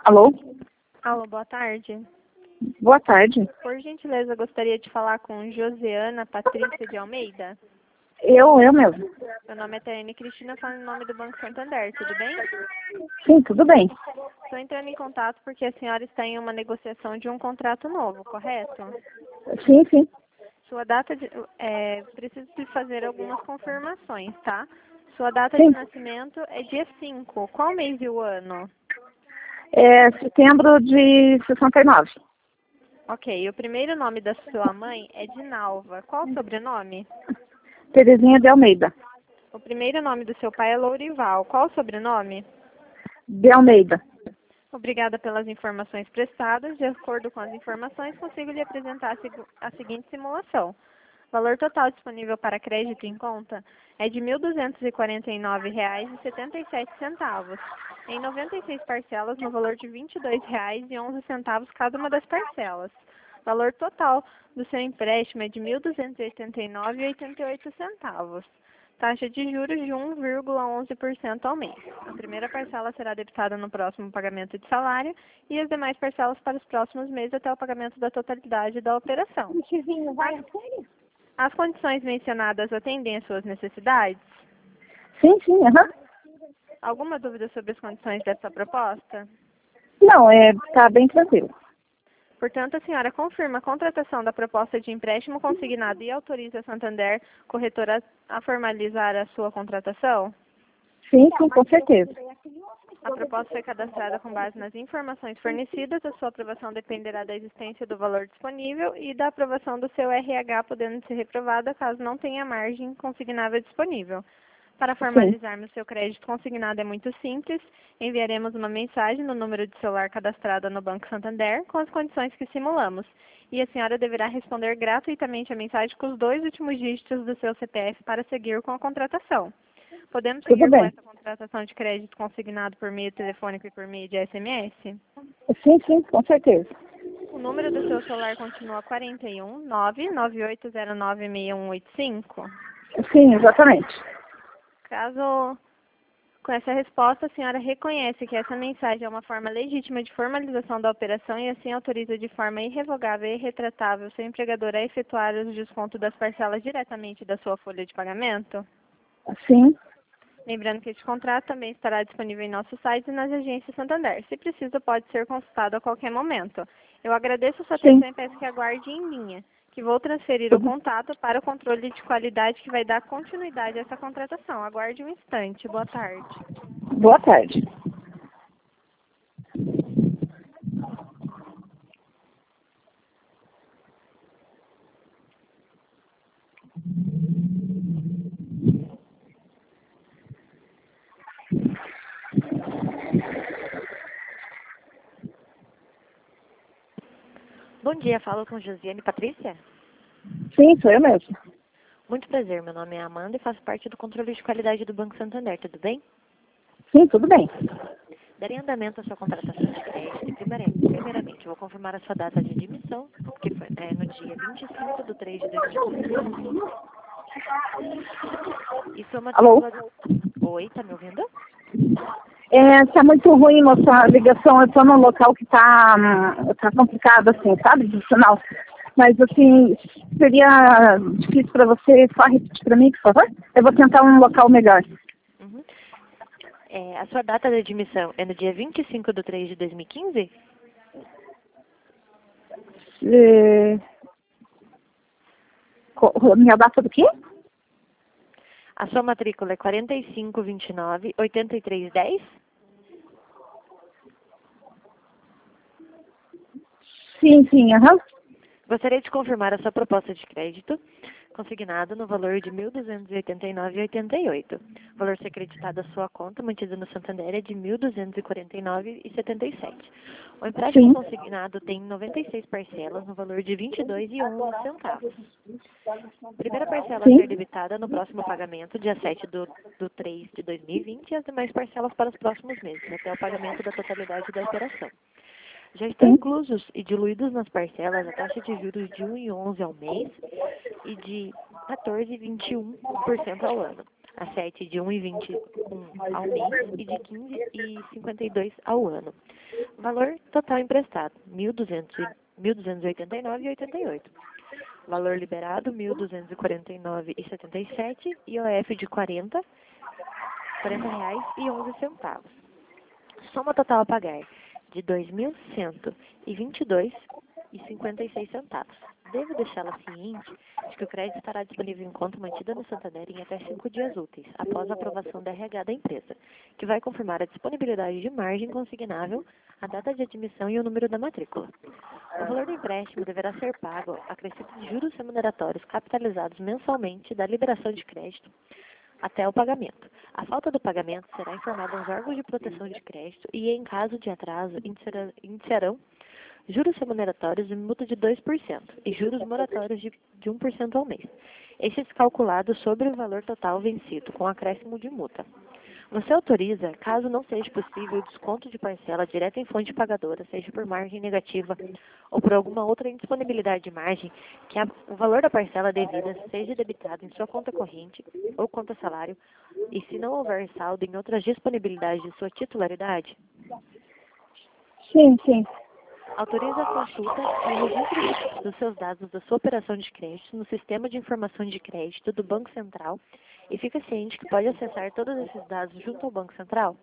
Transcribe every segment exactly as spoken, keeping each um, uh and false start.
Alô? Alô, boa tarde. Boa tarde. Por gentileza, eu gostaria de falar com Josiana Patrícia de Almeida. Eu, eu mesmo. Meu nome é Taiane Cristina, falo em nome do Banco Santander, tudo bem? Sim, tudo bem. Estou entrando em contato porque a senhora está em uma negociação de um contrato novo, correto? Sim, sim. Sua data de... É, preciso de fazer algumas confirmações, tá? Sua data de Sim. nascimento é dia cinco. Qual mês e o ano? É setembro de sessenta e nove. Ok, o primeiro nome da sua mãe é Dinalva. Qual o sobrenome? Terezinha de Almeida. O primeiro nome do seu pai é Lourival. Qual o sobrenome? De Almeida. Obrigada pelas informações prestadas. De acordo com as informações, consigo lhe apresentar a, segu- a seguinte simulação. O valor total disponível para crédito em conta é de mil duzentos e quarenta e nove reais e setenta e sete centavos, em noventa e seis parcelas no valor de vinte e dois reais e onze centavos cada uma das parcelas. O valor total do seu empréstimo é de mil duzentos e oitenta e nove reais e oitenta e oito centavos. Taxa de juros de um vírgula onze por cento ao mês. A primeira parcela será debitada no próximo pagamento de salário e as demais parcelas para os próximos meses até o pagamento da totalidade da operação. As condições mencionadas atendem às suas necessidades? Sim, sim, aham. Alguma dúvida sobre as condições dessa proposta? Não, é, tá bem tranquilo. Portanto, a senhora confirma a contratação da proposta de empréstimo consignado e autoriza a Santander, corretora, a formalizar a sua contratação? Sim, sim, com certeza. A proposta foi cadastrada com base nas informações fornecidas. A sua aprovação dependerá da existência do valor disponível e da aprovação do seu R H, podendo ser reprovada caso não tenha margem consignável disponível. Para formalizarmos seu crédito consignado é muito simples. Enviaremos uma mensagem no número de celular cadastrado no Banco Santander com as condições que simulamos. E a senhora deverá responder gratuitamente a mensagem com os dois últimos dígitos do seu C P F para seguir com a contratação. Podemos Tudo seguir com bem. essa contratação de crédito consignado por meio telefônico e por meio de S M S? Sim, sim, com certeza. O número do seu celular continua quarenta e um, nove nove oito zero nove seis um oito cinco? Sim, exatamente. Caso, com essa resposta, a senhora reconhece que essa mensagem é uma forma legítima de formalização da operação e assim autoriza de forma irrevogável e retratável seu empregador a efetuar o desconto das parcelas diretamente da sua folha de pagamento? Sim, Lembrando que este contrato também estará disponível em nosso site e nas agências Santander. Se precisa, pode ser consultado a qualquer momento. Eu agradeço a sua sim. atenção e peço que aguarde em linha, que vou transferir o Tudo. contato para o controle de qualidade que vai dar continuidade a essa contratação. Aguarde um instante. Boa tarde. Boa tarde. Bom dia, falo com Josiane Patrícia. Sim, sou eu mesmo. Muito prazer, meu nome é Amanda e faço parte do controle de qualidade do Banco Santander, tudo bem? Sim, tudo bem. Darei andamento à sua contratação de crédito e primeira- primeiramente vou confirmar a sua data de admissão, que foi é, no dia vinte e cinco de três de dois mil e quinze. E sua Alô? matrícula... Oi, tá me ouvindo? É, tá muito ruim nossa ligação. Eu tô num local que tá, hum, tá complicado, assim, sabe, de sinal. Mas, assim, seria difícil para você só repetir para mim, por favor? Eu vou tentar um local melhor. Uhum. É, a sua data de admissão é no dia vinte e cinco de três de dois mil e quinze? É, co- minha data do quê? A sua matrícula é quarenta e cinco, vinte e nove, oitenta e três, dez? Sim, sim, aham. Gostaria de confirmar a sua proposta de crédito consignado no valor de mil duzentos e oitenta e nove reais e oitenta e oito centavos. O valor ser acreditado à sua conta, mantido no Santander, é de mil duzentos e quarenta e nove reais e setenta e sete centavos. O empréstimo Sim, consignado tem noventa e seis parcelas no valor de vinte e dois reais e onze centavos. Primeira parcela a sim, ser debitada no próximo pagamento, dia sete do, do três de dois mil e vinte, e as demais parcelas para os próximos meses, até o pagamento da totalidade da operação. Já estão sim, inclusos e diluídos nas parcelas a taxa de juros de um vírgula onze ao mês e de quatorze vírgula vinte e um por cento ao ano, a sete de um vírgula vinte e um ao mês e de quinze vírgula cinquenta e dois ao ano. Valor total emprestado, mil duzentos e oitenta e nove reais e oitenta e oito centavos. Valor liberado, mil duzentos e quarenta e nove reais e setenta e sete centavos. I O F de quarenta reais e onze centavos. Soma total a pagar de dois mil cento e vinte e dois reais e cinquenta e seis centavos. Devo deixá-la ciente de que o crédito estará disponível em conta mantida no Santander em até cinco dias úteis, após a aprovação da R H da empresa, que vai confirmar a disponibilidade de margem consignável, a data de admissão e o número da matrícula. O valor do empréstimo deverá ser pago acrescido de juros remuneratórios capitalizados mensalmente da liberação de crédito até o pagamento. A falta do pagamento será informada aos órgãos de proteção de crédito e, em caso de atraso, iniciarão juros remuneratórios de multa de dois por cento e juros moratórios de, de um por cento ao mês. Estes calculados sobre o valor total vencido, com acréscimo de multa. Você autoriza, caso não seja possível, o desconto de parcela direta em fonte pagadora, seja por margem negativa ou por alguma outra indisponibilidade de margem, que a, o valor da parcela devida seja debitado em sua conta corrente ou conta salário, e se não houver saldo em outras disponibilidades de sua titularidade? Sim, sim. Autoriza a consulta e o registro dos seus dados da sua operação de crédito no Sistema de Informação de Crédito do Banco Central e fica ciente que pode acessar todos esses dados junto ao Banco Central?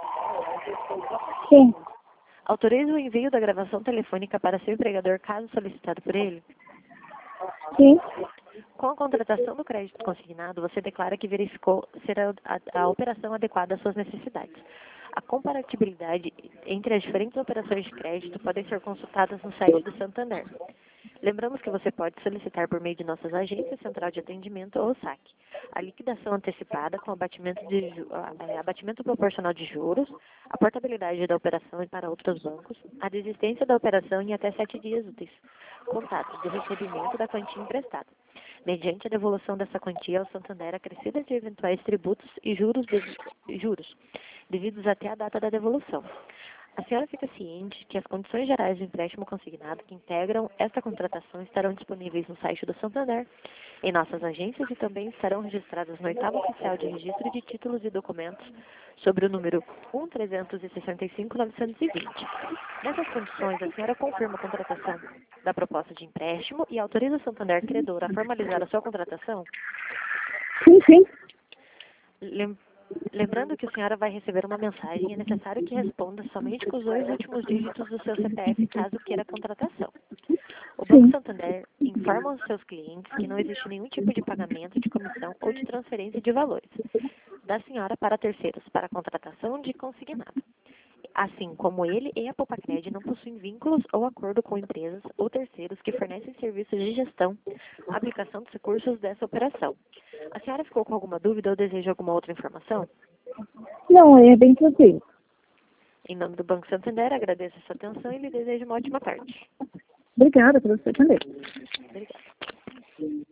Sim. Autoriza o envio da gravação telefônica para seu empregador caso solicitado por ele? Sim. Com a contratação do crédito consignado, você declara que verificou ser a, a, a operação adequada às suas necessidades. A comparatibilidade entre as diferentes operações de crédito podem ser consultadas no site do Santander. Lembramos que você pode solicitar por meio de nossas agências, central de atendimento ou S A C, a liquidação antecipada com abatimento, de, é, abatimento proporcional de juros, a portabilidade da operação e para outros bancos, a desistência da operação em até sete dias úteis, contatos do recebimento da quantia emprestada, mediante a devolução dessa quantia ao Santander acrescida de eventuais tributos e juros, de, juros devidos até a data da devolução. A senhora fica ciente que as condições gerais do empréstimo consignado que integram esta contratação estarão disponíveis no site do Santander, em nossas agências e também estarão registradas no oitavo oficial de registro de títulos e documentos sobre o número um trezentos e sessenta e cinco novecentos e vinte. Nessas condições, a senhora confirma a contratação da proposta de empréstimo e autoriza o Santander credor a formalizar a sua contratação? Sim, sim. Lem Lembrando que a senhora vai receber uma mensagem, é necessário que responda somente com os dois últimos dígitos do seu C P F, caso queira a contratação. O Banco Santander informa aos seus clientes que não existe nenhum tipo de pagamento de comissão ou de transferência de valores da senhora para terceiros para a contratação de consignado. Assim como ele e a Popacred não possuem vínculos ou acordo com empresas ou terceiros que fornecem serviços de gestão, aplicação dos recursos dessa operação. A senhora ficou com alguma dúvida ou deseja alguma outra informação? Não, é bem tranquilo. Em nome do Banco Santander, agradeço a sua atenção e lhe desejo uma ótima tarde. Obrigada por você também. Obrigada.